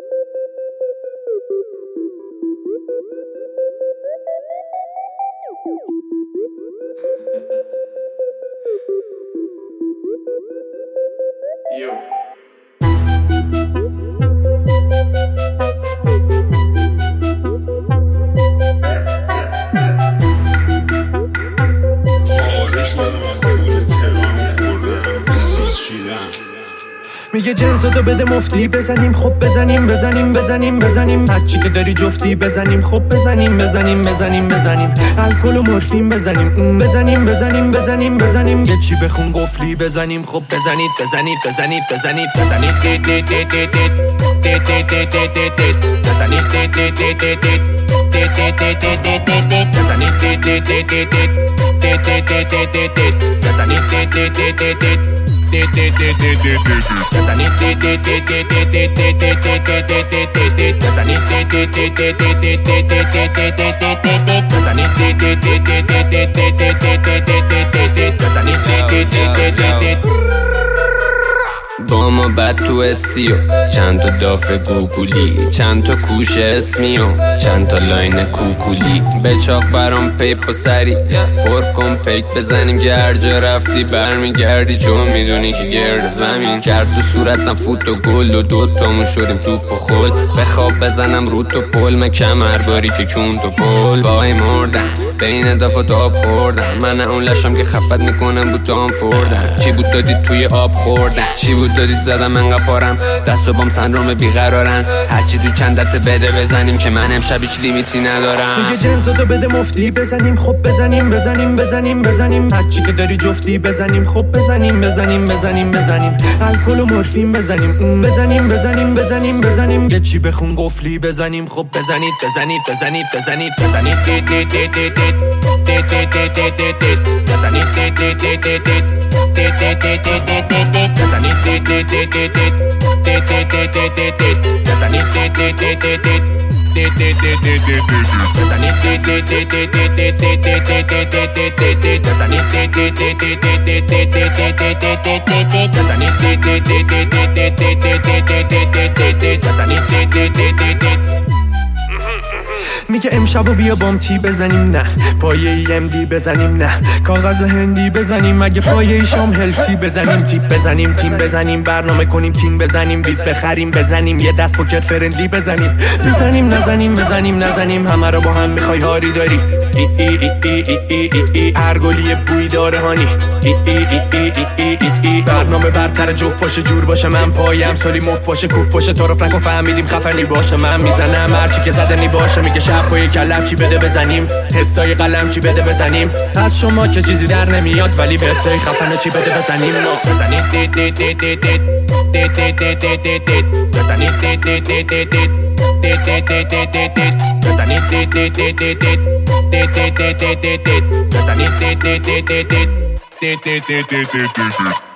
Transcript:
میگه جنساتو بده مفتی بزنیم خب بزنیم هرچی که داری جفتی بزنیم خب بزنیم الکل و مورفین بزنیم یه چی بخون قفلی بزنیم خب بزنید با ما بد تو اسیو چند تا داف گوگولی چند تا کوش اسمیو چند تا لاین کوکولی به چاق برام پیپ و سری پر کن پیک بزنیم که هر جا رفتی برمیگردی چون میدونی که گرد زمین کرد تو صورتم فوت و گل و دوتامون شدیم توپ و خل بخواب بزنم رو تو پل من کمر باری که کون تو پل وای مردم بین دفعات آب خوردم من اون لشم که خفت میکنم بوتام فردم چی بود دادید توی آب خوردن چی بود دادید زدم انقدر پارم دست و بام سندروم بیقرارن هرچی تو چندت بده بزنیم که من امشب هیچ لیمیتی ندارم میگه جنساتو بده مفتی بزنیم خب بزنیم هرچی که داری جفتی بزنیم خب بزنیم الکل و مورفین بزنیم یه چی بخون قفلی بزنیم خب بزنید میگه امشبو بیا بام تی بزنیم نه پایه ای ام دی بزنیم نه کاغذ هندی بزنیم مگه پایه ای شام هلتی بزنیم تیپ بزنیم تیم بزنیم برنامه کنیم تیم بزنیم بیت بخریم بزنیم یه دست پوکر فرندلی بزنیم نزنیم همه رو با هم میخوای هاری داری ارگولی بوی داره هانی برنامه برتر جفت باشه جور باشه من پایم سالی مف باشه کوف باشه طرف نکن فهمیدیم خفنی باشه من میزنم هرچی که زدنی باشه میگه شب پای کلم چی بده بزنیم حسای قلم چی بده بزنیم از شما که چیزی در نمیاد ولی ورسای خفنه چی بده بزنیم بزنید